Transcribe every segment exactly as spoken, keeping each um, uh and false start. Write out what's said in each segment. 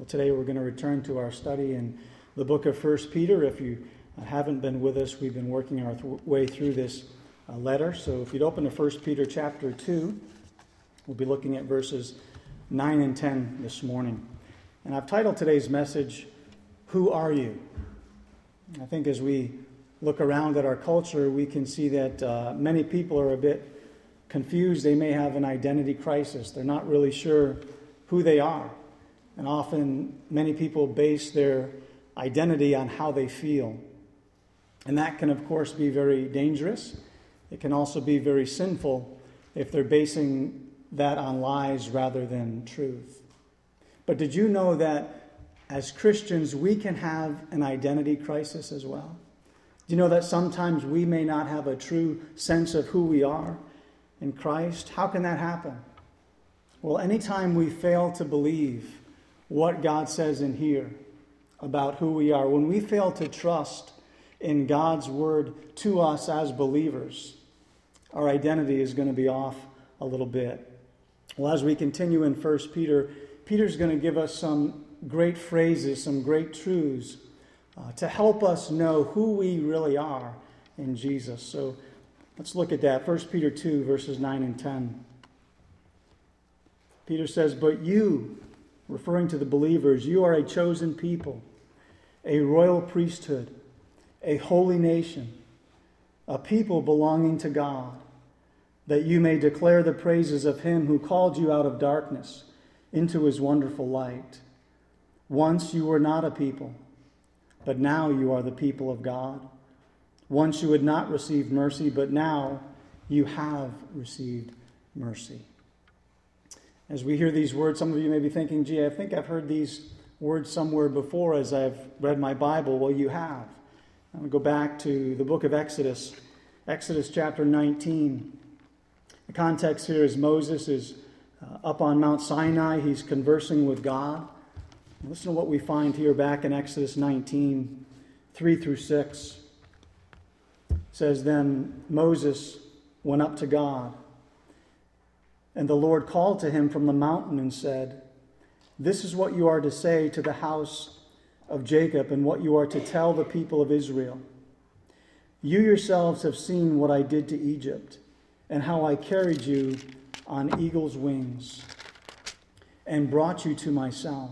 today we're going to return to our study in the book of First Peter. If you haven't been with us, we've been working our th- way through this uh, letter. So if you'd open to First Peter chapter two, we'll be looking at verses nine and ten this morning. And I've titled today's message, Who Are You? I think as we look around at our culture, we can see that uh, many people are a bit confused. They may have an identity crisis. They're not really sure who they are. And often many people base their identity on how they feel. And that can, of course, be very dangerous. It can also be very sinful if they're basing that on lies rather than truth. But did you know that as Christians, we can have an identity crisis as well? Do you know that sometimes we may not have a true sense of who we are in Christ? How can that happen? Well, anytime we fail to believe what God says in here about who we are, when we fail to trust in God's word to us as believers, our identity is going to be off a little bit. Well, as we continue in First Peter, Peter's going to give us some great phrases, some great truths uh, to help us know who we really are in Jesus. So let's look at that. First Peter two, verses nine and ten. Peter says, "But you," referring to the believers, "you are a chosen people, a royal priesthood, a holy nation, a people belonging to God, that you may declare the praises of him who called you out of darkness into his wonderful light. Once you were not a people, but now you are the people of God. Once you had not received mercy, but now you have received mercy." As we hear these words, some of you may be thinking, gee, I think I've heard these words somewhere before as I've read my Bible. Well, you have. I'm going to go back to the book of Exodus, Exodus chapter nineteen. The context here is Moses is uh, up on Mount Sinai. He's conversing with God. Listen to what we find here back in Exodus nineteen, three through six. It says, "Then Moses went up to God, and the Lord called to him from the mountain and said, 'This is what you are to say to the house of Jacob and what you are to tell the people of Israel. You yourselves have seen what I did to Egypt and how I carried you on eagle's wings and brought you to myself.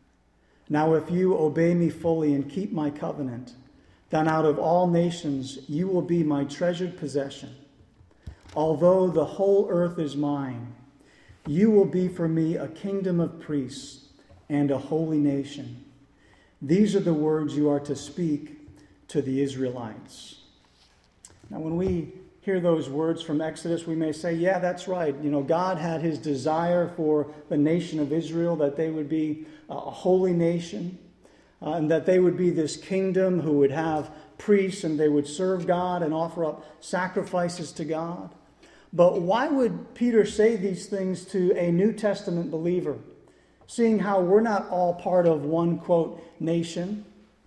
Now if you obey me fully and keep my covenant, then out of all nations you will be my treasured possession. Although the whole earth is mine, you will be for me a kingdom of priests and a holy nation. These are the words you are to speak to the Israelites.'" Now, when we hear those words from Exodus, we may say, yeah, that's right. You know, God had his desire for the nation of Israel, that they would be a holy nation, uh, and that they would be this kingdom who would have priests and they would serve God and offer up sacrifices to God. But why would Peter say these things to a New Testament believer, seeing how we're not all part of one, quote, nation?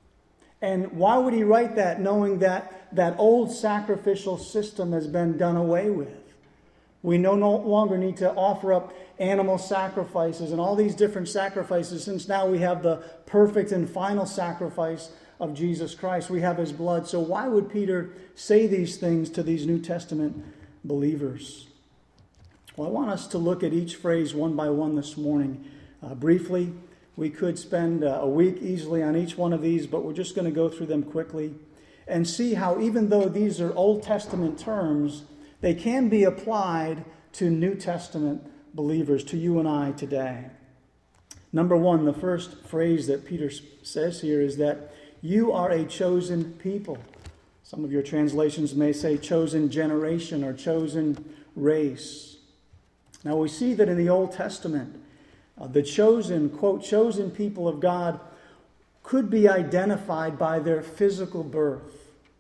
And why would he write that knowing that that old sacrificial system has been done away with? We no, no longer need to offer up animal sacrifices and all these different sacrifices, since now we have the perfect and final sacrifice of Jesus Christ. We have his blood. So why would Peter say these things to these New Testament believers? Well, I want us to look at each phrase one by one this morning. Uh, briefly, we could spend uh, a week easily on each one of these, but we're just going to go through them quickly and see how, even though these are Old Testament terms, they can be applied to New Testament believers, to you and I today. Number one, the first phrase that Peter says here is that you are a chosen people. Some of your translations may say chosen generation or chosen race. Now we see that in the Old Testament, uh, the chosen, quote, chosen people of God could be identified by their physical birth.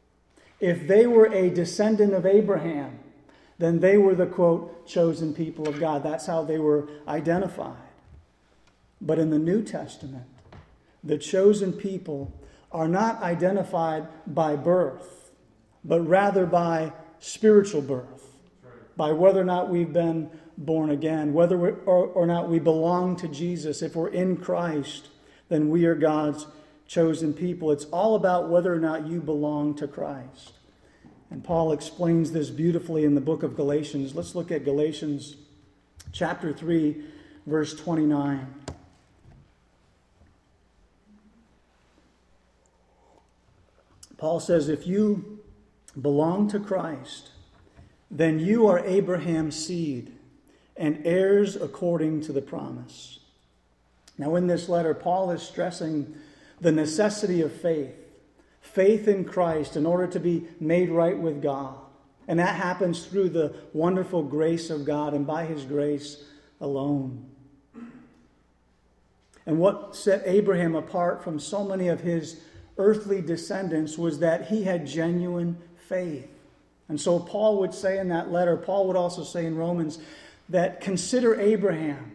If they were a descendant of Abraham, then they were the, quote, chosen people of God. That's how they were identified. But in the New Testament, the chosen people are not identified by birth, but rather by spiritual birth, by whether or not we've been born again, whether or, or not we belong to Jesus, if we're in Christ, then we are God's chosen people. It's all about whether or not you belong to Christ. And Paul explains this beautifully in the book of Galatians. Let's look at Galatians chapter three, verse twenty-nine. Paul says, if you belong to Christ, then you are Abraham's seed and heirs according to the promise. Now in this letter, Paul is stressing the necessity of faith. Faith in Christ in order to be made right with God. And that happens through the wonderful grace of God and by His grace alone. And what set Abraham apart from so many of his earthly descendants was that he had genuine faith. And so Paul would say in that letter, Paul would also say in Romans, that consider Abraham,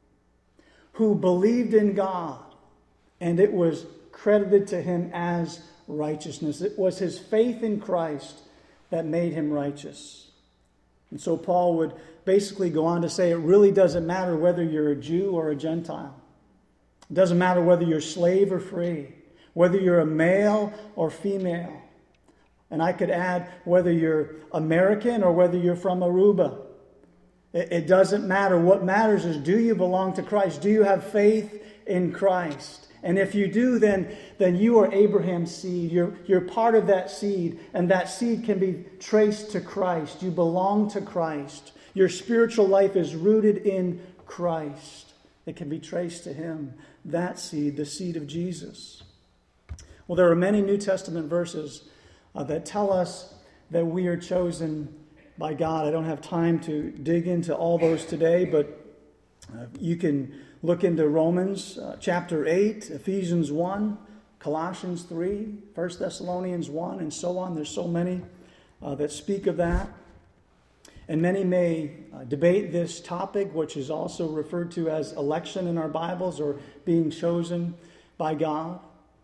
who believed in God, and it was credited to him as righteousness. It was his faith in Christ that made him righteous. And so Paul would basically go on to say it really doesn't matter whether you're a Jew or a Gentile. It doesn't matter whether you're slave or free, whether you're a male or female. And I could add whether you're American or whether you're from Aruba. It doesn't matter. What matters is, do you belong to Christ? Do you have faith in Christ? And if you do, then, then you are Abraham's seed. You're, you're part of that seed, and that seed can be traced to Christ. You belong to Christ. Your spiritual life is rooted in Christ. It can be traced to Him, that seed, the seed of Jesus. Well, there are many New Testament verses uh, that tell us that we are chosen by God. I don't have time to dig into all those today, but uh, you can look into Romans uh, chapter eight, Ephesians one, Colossians three, First Thessalonians one, and so on. There's so many uh, that speak of that. And many may uh, debate this topic, which is also referred to as election in our Bibles, or being chosen by God.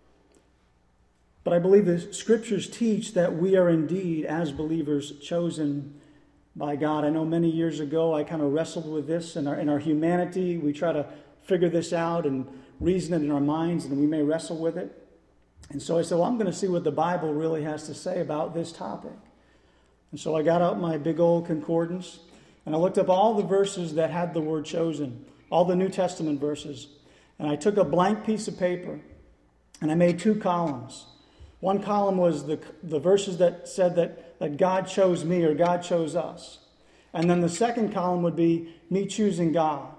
But I believe the Scriptures teach that we are indeed, as believers, chosen by God. I know many years ago I kind of wrestled with this in our, in our humanity. We try to figure this out and reason it in our minds, and we may wrestle with it. And so I said, well, I'm going to see what the Bible really has to say about this topic. And so I got out my big old concordance, and I looked up all the verses that had the word chosen, all the New Testament verses. And I took a blank piece of paper, and I made two columns. One column was the, the verses that said that, that God chose me or God chose us. And then the second column would be me choosing God.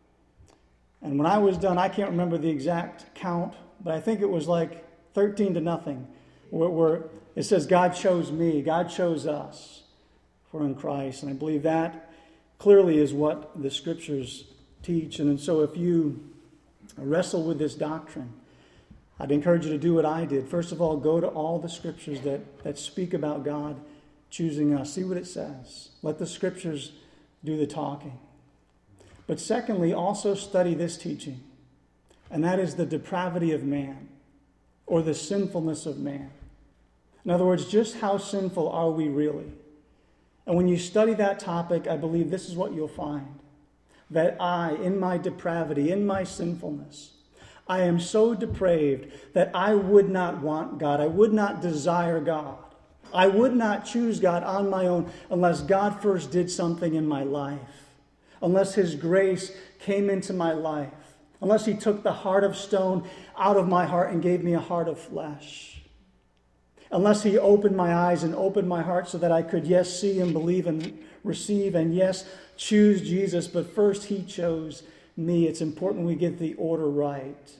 And when I was done, I can't remember the exact count, but I think it was like thirteen to nothing, where, where it says God chose me, God chose us for in Christ. And I believe that clearly is what the Scriptures teach. And so if you wrestle with this doctrine, I'd encourage you to do what I did. First of all, go to all the Scriptures that, that speak about God choosing us. See what it says. Let the Scriptures do the talking. But secondly, also study this teaching, and that is the depravity of man, or the sinfulness of man. In other words, just how sinful are we really? And when you study that topic, I believe this is what you'll find. That I, in my depravity, in my sinfulness, I am so depraved that I would not want God. I would not desire God. I would not choose God on my own unless God first did something in my life. Unless His grace came into my life. Unless He took the heart of stone out of my heart and gave me a heart of flesh. Unless He opened my eyes and opened my heart so that I could, yes, see and believe and receive and, yes, choose Jesus. But first He chose me. It's important we get the order right.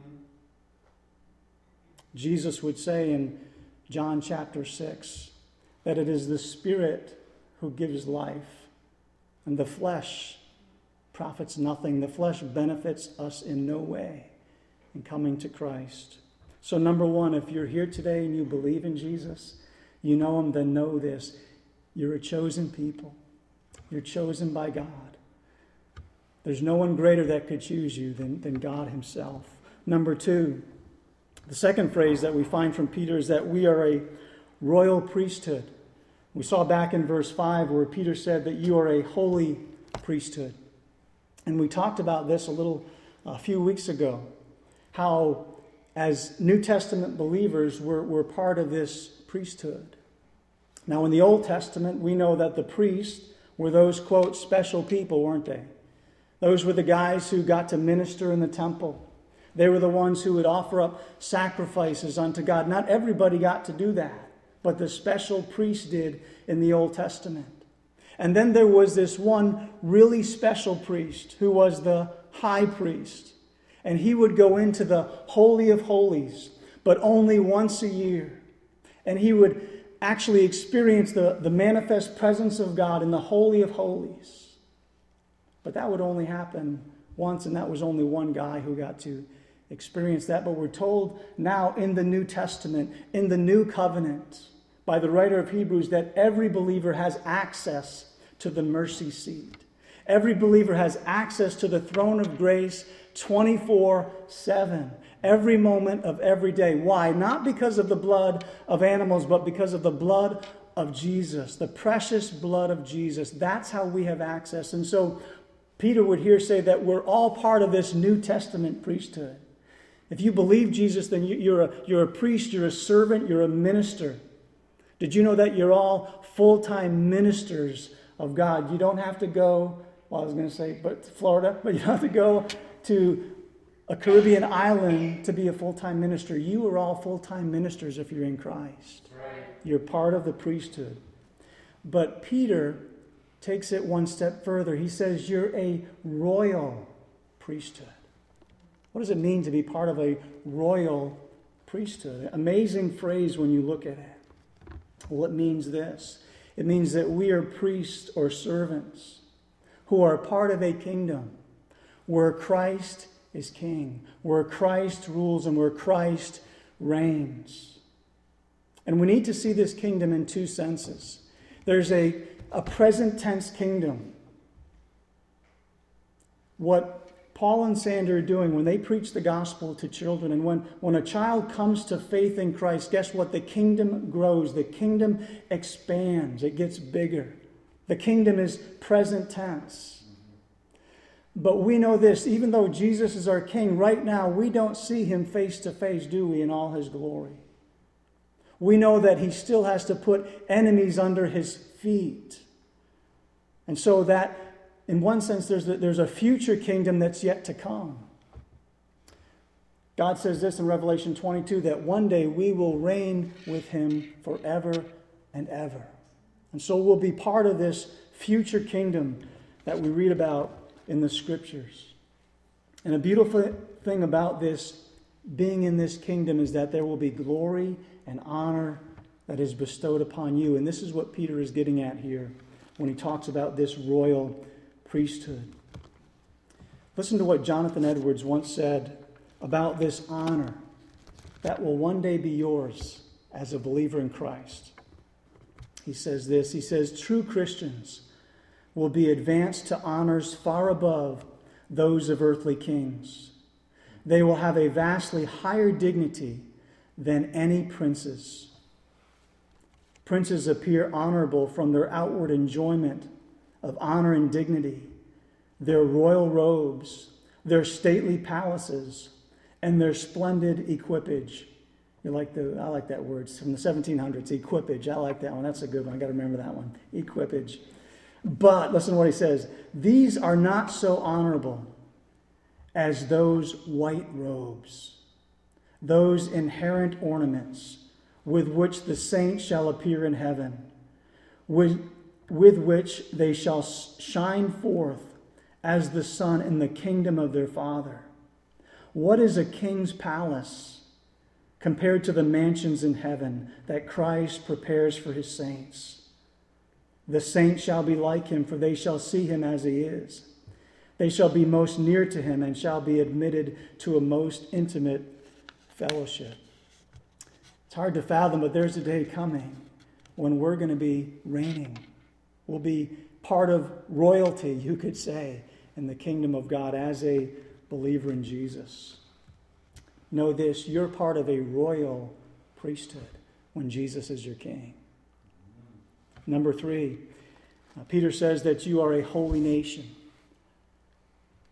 Jesus would say in John chapter six that it is the Spirit who gives life, and the flesh profits nothing. The flesh benefits us in no way in coming to Christ. So number one, if you're here today and you believe in Jesus, you know Him, then know this. You're a chosen people. You're chosen by God. There's no one greater that could choose you than, than God Himself. Number two, the second phrase that we find from Peter is that we are a royal priesthood. We saw back in verse five where Peter said that you are a holy priesthood. And we talked about this a little, a few weeks ago. how as New Testament believers we're, we're part of this priesthood. Now in the Old Testament we know that the priests were those, quote, special people, weren't they? Those were the guys who got to minister in the temple. They were the ones who would offer up sacrifices unto God. Not everybody got to do that, but the special priests did in the Old Testament. And then there was this one really special priest who was the high priest. And he would go into the Holy of Holies, but only once a year. And he would actually experience the, the manifest presence of God in the Holy of Holies. But that would only happen once, and that was only one guy who got to experience that. But we're told now in the New Testament, in the New Covenant, by the writer of Hebrews, that every believer has access to the mercy seat. Every believer has access to the throne of grace twenty-four seven. Every moment of every day. Why? Not because of the blood of animals, but because of the blood of Jesus, the precious blood of Jesus. That's how we have access. And so Peter would here say that we're all part of this New Testament priesthood. If you believe Jesus, then you're a, you're a priest, you're a servant, you're a minister. Did you know that you're all full-time ministers of God? You don't have to go, well, I was going to say, but to Florida, but you don't have to go to a Caribbean island to be a full-time minister. You are all full-time ministers if you're in Christ. Right. You're part of the priesthood. But Peter takes it one step further. He says you're a royal priesthood. What does it mean to be part of a royal priesthood? Amazing phrase when you look at it. Well, it means this. It means that we are priests or servants who are part of a kingdom where Christ is king, where Christ rules and where Christ reigns. And we need to see this kingdom in two senses. There's a, a present tense kingdom. What Paul and Sandra are doing when they preach the gospel to children, and when, when a child comes to faith in Christ, guess what? The kingdom grows. The kingdom expands. It gets bigger. The kingdom is present tense. But we know this, even though Jesus is our king, right now we don't see him face to face, do we, in all his glory? We know that he still has to put enemies under his feet. And so that, in one sense, there's a, there's a future kingdom that's yet to come. God says this in Revelation twenty-two, that one day we will reign with him forever and ever. And so we'll be part of this future kingdom that we read about in the scriptures. And a beautiful thing about this, being in this kingdom, is that there will be glory and honor that is bestowed upon you. And this is what Peter is getting at here when he talks about this royal priesthood. Listen to what Jonathan Edwards once said about this honor that will one day be yours as a believer in Christ. He says this, he says, true Christians will be advanced to honors far above those of earthly kings. They will have a vastly higher dignity than any princes. Princes appear honorable from their outward enjoyment of honor and dignity, their royal robes, their stately palaces, and their splendid equipage. You like the, I like that word. It's from the seventeen hundreds, equipage. I like that one. That's a good one. I got to remember that one. Equipage. But, listen to what he says. These are not so honorable as those white robes, those inherent ornaments with which the saints shall appear in heaven, with, with which they shall shine forth as the sun in the kingdom of their Father. What is a king's palace compared to the mansions in heaven that Christ prepares for his saints? The saints shall be like him, for they shall see him as he is. They shall be most near to him and shall be admitted to a most intimate fellowship. It's hard to fathom, but there's a day coming when we're going to be reigning. We'll be part of royalty, you could say, in the kingdom of God as a believer in Jesus. Know this, you're part of a royal priesthood when Jesus is your king. Number three, uh, Peter says that you are a holy nation.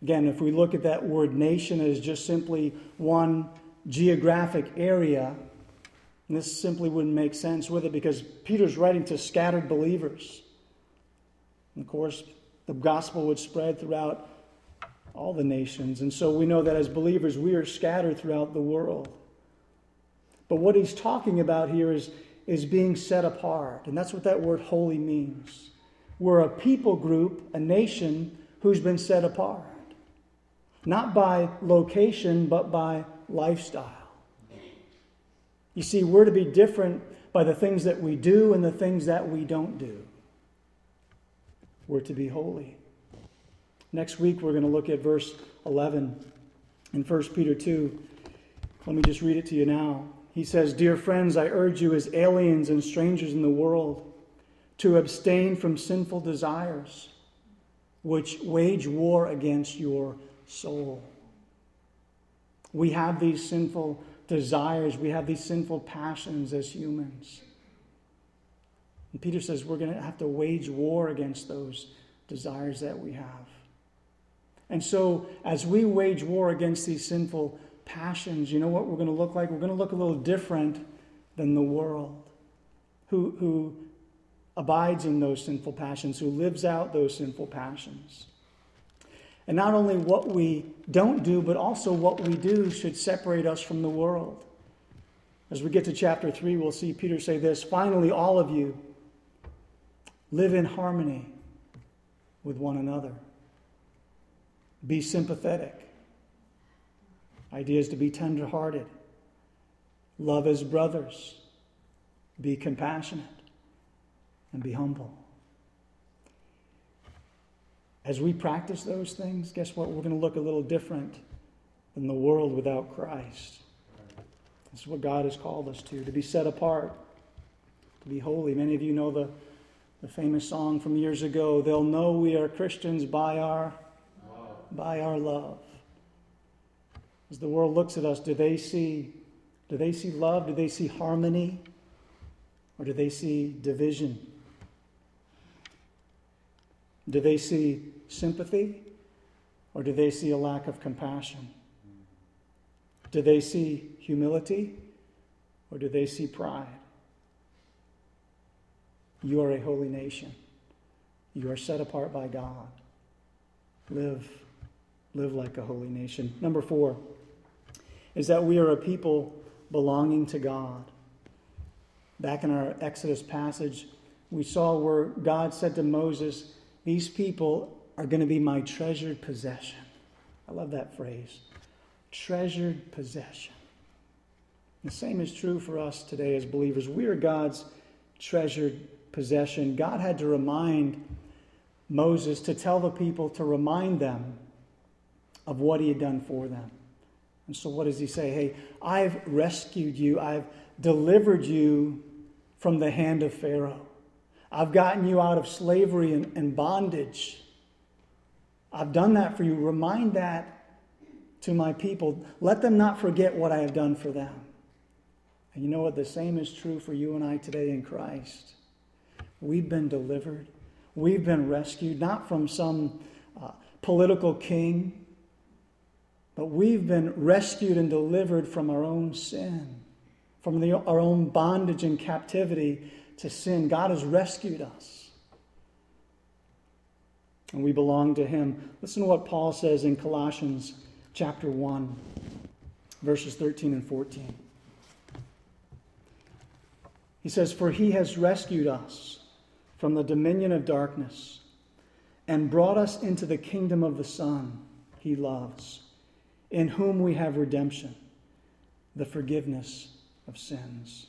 Again, if we look at that word nation as just simply one geographic area, this simply wouldn't make sense with it, because Peter's writing to scattered believers. And of course, the gospel would spread throughout all the nations. And so we know that as believers, we are scattered throughout the world. But what he's talking about here is, is being set apart. And that's what that word holy means. We're a people group, a nation who's been set apart. Not by location, but by lifestyle. You see, we're to be different by the things that we do and the things that we don't do. We're to be holy. Next week, we're going to look at verse eleven in First Peter two. Let me just read it to you now. He says, "Dear friends, I urge you as aliens and strangers in the world to abstain from sinful desires, which wage war against your soul." We have these sinful desires. We have these sinful passions as humans. And Peter says we're going to have to wage war against those desires that we have. And so as we wage war against these sinful passions, you know what we're going to look like? We're going to look a little different than the world who, who abides in those sinful passions, who lives out those sinful passions. And not only what we don't do, but also what we do should separate us from the world. As we get to chapter three, we'll see Peter say this, "Finally, all of you live in harmony with one another. Be sympathetic." Idea is to be tender-hearted. Love as brothers. Be compassionate. And be humble. As we practice those things, guess what? We're going to look a little different than the world without Christ. This is what God has called us to, to be set apart, to be holy. Many of you know the, the famous song from years ago, "They'll know we are Christians by our, by our love." As the world looks at us, do they see, do they see love? Do they see harmony? Or do they see division? Do they see sympathy? Or do they see a lack of compassion? Do they see humility? Or do they see pride? You are a holy nation. You are set apart by God. Live, live like a holy nation. Number four is that we are a people belonging to God. Back in our Exodus passage, we saw where God said to Moses, "These people are going to be my treasured possession." I love that phrase. Treasured possession. The same is true for us today as believers. We are God's treasured possession. God had to remind Moses to tell the people, to remind them of what he had done for them. And so what does he say? Hey, I've rescued you. I've delivered you from the hand of Pharaoh. I've gotten you out of slavery and, and bondage. I've done that for you. Remind that to my people. Let them not forget what I have done for them. And you know what? The same is true for you and I today in Christ. We've been delivered. We've been rescued, not from some uh, political king, but we've been rescued and delivered from our own sin, from the, our own bondage and captivity to sin. God has rescued us. And we belong to him. Listen to what Paul says in Colossians chapter one, verses thirteen and fourteen. He says, "For he has rescued us from the dominion of darkness and brought us into the kingdom of the Son he loves, in whom we have redemption, the forgiveness of sins."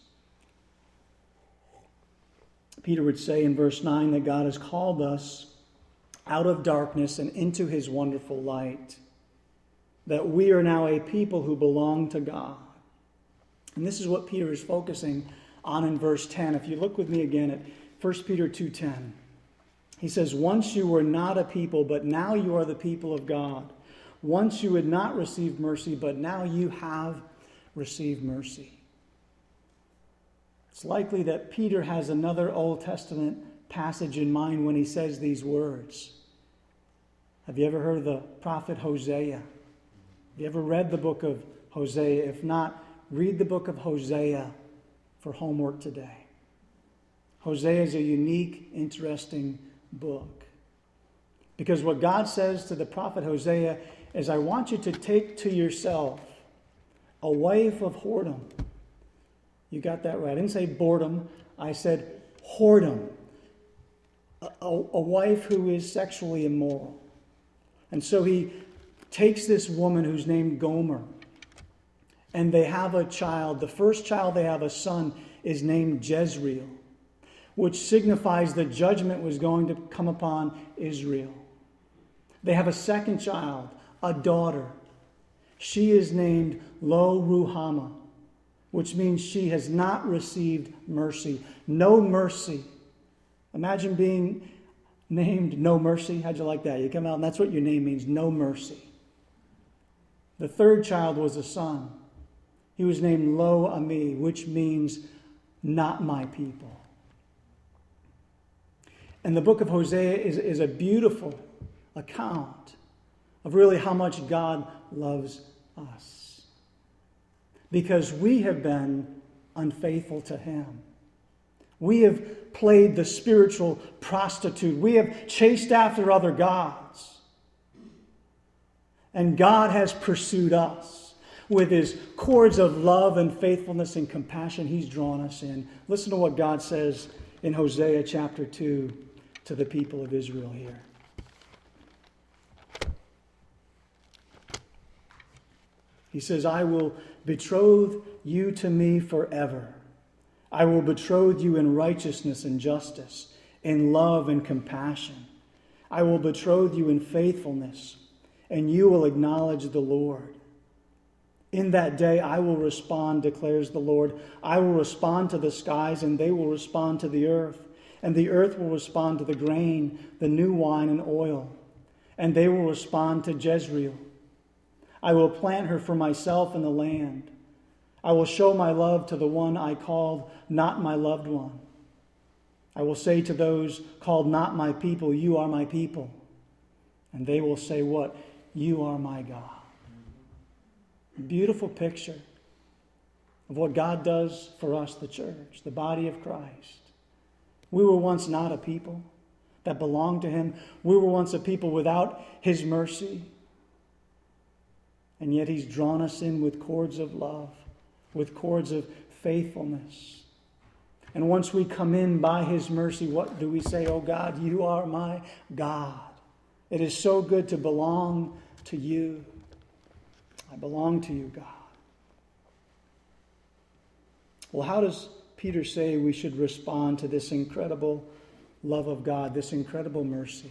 Peter would say in verse nine that God has called us out of darkness and into his wonderful light, that we are now a people who belong to God. And this is what Peter is focusing on in verse ten. If you look with me again at First Peter two ten, he says, "Once you were not a people, but now you are the people of God. Once you had not received mercy, but now you have received mercy." It's likely that Peter has another Old Testament passage in mind when he says these words. Have you ever heard of the prophet Hosea? Have you ever read the book of Hosea? If not, read the book of Hosea for homework today. Hosea is a unique, interesting book. Because what God says to the prophet Hosea is, I want you to take to yourself a wife of whoredom. You got that right. I didn't say boredom. I said whoredom. A, a, a wife who is sexually immoral. And so he takes this woman who's named Gomer. And they have a child. The first child they have, a son, is named Jezreel, which signifies that judgment was going to come upon Israel. They have a second child, a daughter. She is named Lo Ruhamah, which means she has not received mercy. No mercy. Imagine being named No Mercy. How'd you like that? You come out and that's what your name means, no mercy. The third child was a son. He was named Lo Ami, which means not my people. And the book of Hosea is, is a beautiful account of really how much God loves us. Because we have been unfaithful to Him. We have played the spiritual prostitute. We have chased after other gods. And God has pursued us with His cords of love and faithfulness and compassion. He's drawn us in. Listen to what God says in Hosea chapter two to the people of Israel here. He says, I will betroth you to me forever. I will betroth you in righteousness and justice, in love and compassion. I will betroth you in faithfulness, and you will acknowledge the Lord. In that day I will respond, declares the Lord. I will respond to the skies, and they will respond to the earth. And the earth will respond to the grain, the new wine and oil. And they will respond to Jezreel. I will plant her for myself in the land. I will show my love to the one I called not my loved one. I will say to those called not my people, you are my people. And they will say what? You are my God. A beautiful picture of what God does for us, the church, the body of Christ. We were once not a people that belonged to Him. We were once a people without His mercy. And yet He's drawn us in with cords of love, with cords of faithfulness. And once we come in by His mercy, what do we say? Oh God, you are my God. It is so good to belong to you. I belong to you, God. Well, how does Peter say we should respond to this incredible love of God, this incredible mercy?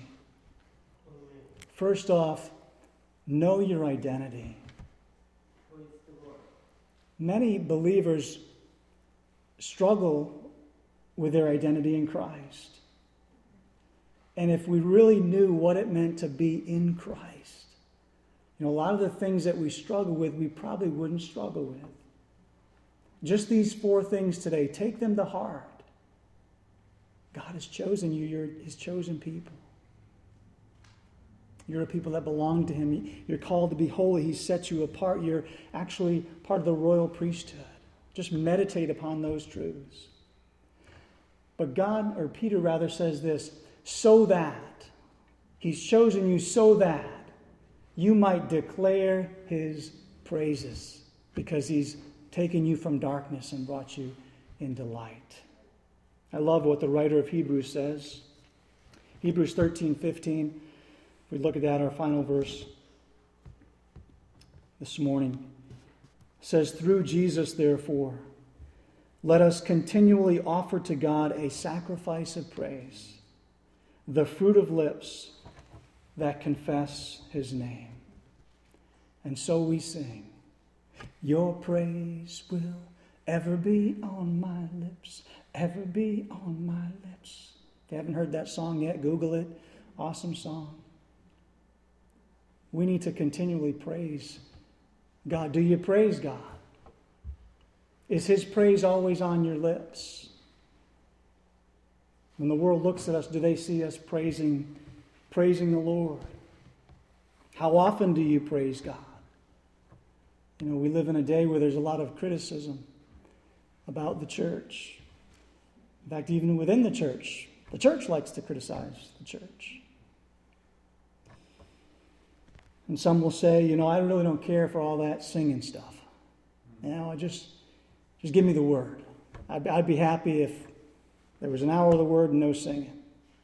First off, know your identity. Many believers struggle with their identity in Christ. And if we really knew what it meant to be in Christ, you know, a lot of the things that we struggle with, we probably wouldn't struggle with. Just these four things today, take them to heart. God has chosen you. You're His chosen people. You're a people that belong to Him. You're called to be holy. He set you apart. You're actually part of the royal priesthood. Just meditate upon those truths. But God, or Peter rather, says this, so that, He's chosen you so that you might declare His praises, because He's taken you from darkness and brought you into light. I love what the writer of Hebrews says. Hebrews thirteen fifteen. If we look at that, our final verse this morning says, through Jesus, therefore, let us continually offer to God a sacrifice of praise, the fruit of lips that confess His name. And so we sing, your praise will ever be on my lips, ever be on my lips. If you haven't heard that song yet, Google it. Awesome song. We need to continually praise God. Do you praise God? Is His praise always on your lips? When the world looks at us, do they see us praising, praising the Lord? How often do you praise God? You know, we live in a day where there's a lot of criticism about the church. In fact, even within the church, the church likes to criticize the church. And some will say, you know, I really don't care for all that singing stuff. You know, I just, just give me the word. I'd, I'd be happy if there was an hour of the word and no singing.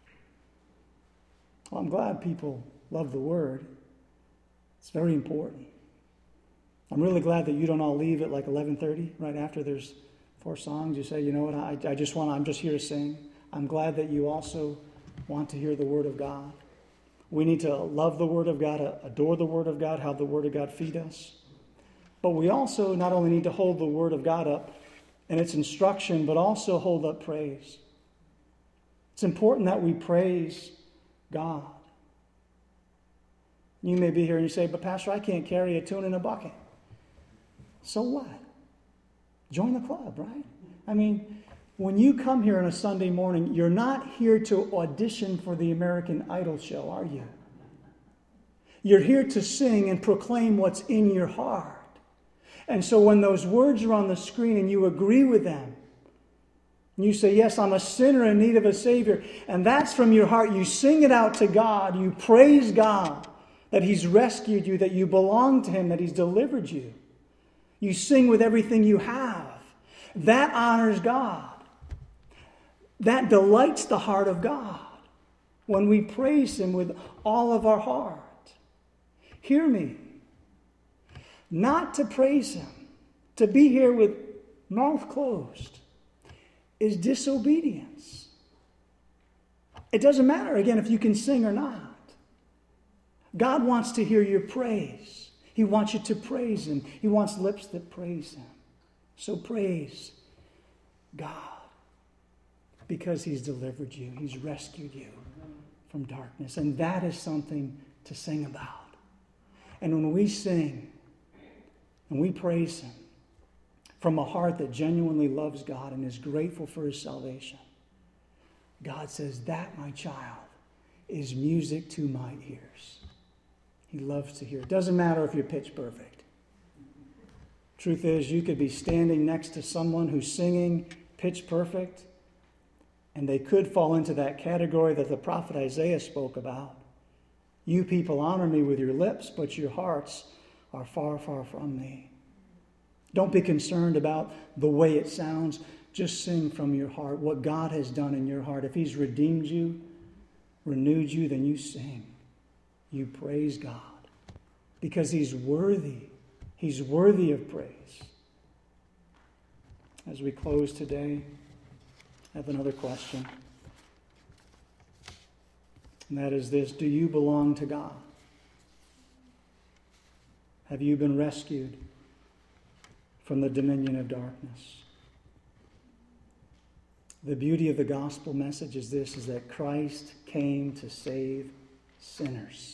Well, I'm glad people love the word. It's very important. I'm really glad that you don't all leave at like eleven thirty, right after there's four songs. You say, you know what, I, I just want, I'm just here to sing. I'm glad that you also want to hear the word of God. We need to love the word of God, adore the word of God, have the word of God feed us. But we also not only need to hold the word of God up and its instruction, but also hold up praise. It's important that we praise God. You may be here and you say, but Pastor, I can't carry a tune in a bucket. So what? Join the club, right? I mean, when you come here on a Sunday morning, you're not here to audition for the American Idol show, are you? You're here to sing and proclaim what's in your heart. And so when those words are on the screen and you agree with them, and you say, yes, I'm a sinner in need of a Savior, and that's from your heart, you sing it out to God, you praise God that He's rescued you, that you belong to Him, that He's delivered you. You sing with everything you have. That honors God. That delights the heart of God when we praise Him with all of our heart. Hear me. Not to praise Him, to be here with mouth closed, is disobedience. It doesn't matter, again, if you can sing or not. God wants to hear your praise. He wants you to praise Him. He wants lips that praise Him. So praise God because He's delivered you. He's rescued you from darkness. And that is something to sing about. And when we sing and we praise Him from a heart that genuinely loves God and is grateful for His salvation, God says, that, my child, is music to my ears. He loves to hear. It doesn't matter if you're pitch perfect. Truth is, you could be standing next to someone who's singing pitch perfect, and they could fall into that category that the prophet Isaiah spoke about. You people honor me with your lips, but your hearts are far, far from me. Don't be concerned about the way it sounds. Just sing from your heart what God has done in your heart. If He's redeemed you, renewed you, then you sing. You praise God because He's worthy. He's worthy of praise. As we close today, I have another question. And that is this: do you belong to God? Have you been rescued from the dominion of darkness? The beauty of the gospel message is this, is that Christ came to save sinners.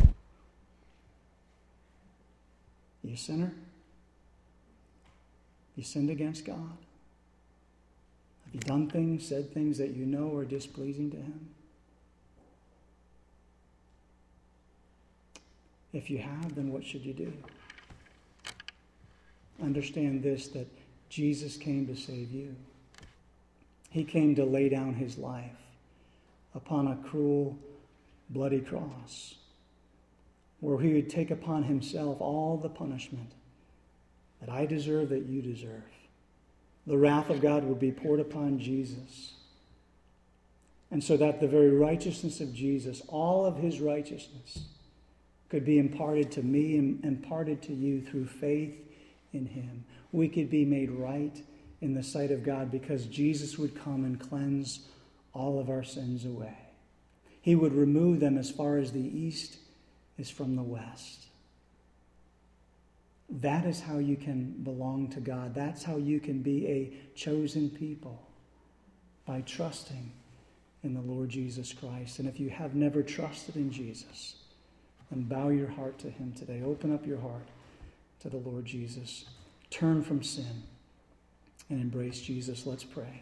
You a sinner? You sinned against God? Have you done things, said things that you know are displeasing to Him? If you have, then what should you do? Understand this, that Jesus came to save you. He came to lay down His life upon a cruel, bloody cross, where He would take upon Himself all the punishment that I deserve, that you deserve. The wrath of God would be poured upon Jesus. And so that the very righteousness of Jesus, all of His righteousness, could be imparted to me and imparted to you through faith in Him. We could be made right in the sight of God because Jesus would come and cleanse all of our sins away. He would remove them as far as the east is from the west. That is how you can belong to God. That's how you can be a chosen people, by trusting in the Lord Jesus Christ. And if you have never trusted in Jesus, then bow your heart to Him today. Open up your heart to the Lord Jesus. Turn from sin and embrace Jesus. Let's pray.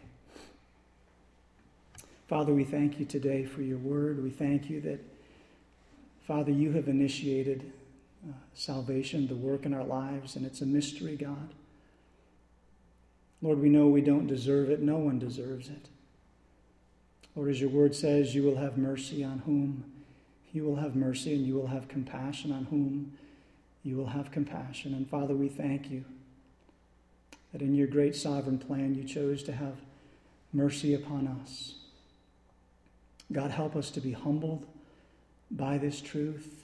Father, we thank You today for Your word. We thank You that Father, you have initiated uh, salvation, the work in our lives, and it's a mystery, God. Lord, we know we don't deserve it. No one deserves it. Lord, as your word says, you will have mercy on whom you will have mercy, and you will have compassion on whom you will have compassion. And Father, we thank you that in your great sovereign plan you chose to have mercy upon us. God, help us to be humbled by this truth.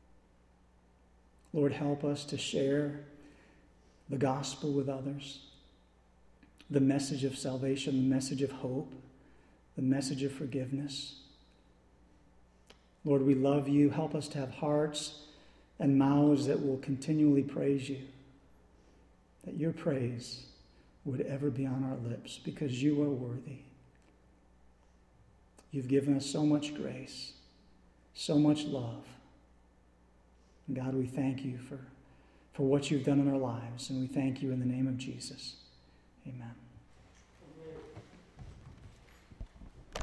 Lord, help us to share the gospel with others, the message of salvation, the message of hope, the message of forgiveness. Lord, we love you. Help us to have hearts and mouths that will continually praise you, that your praise would ever be on our lips, because you are worthy. You've given us so much grace, so much love. And God, we thank you for, for what you've done in our lives, and we thank you in the name of Jesus. Amen.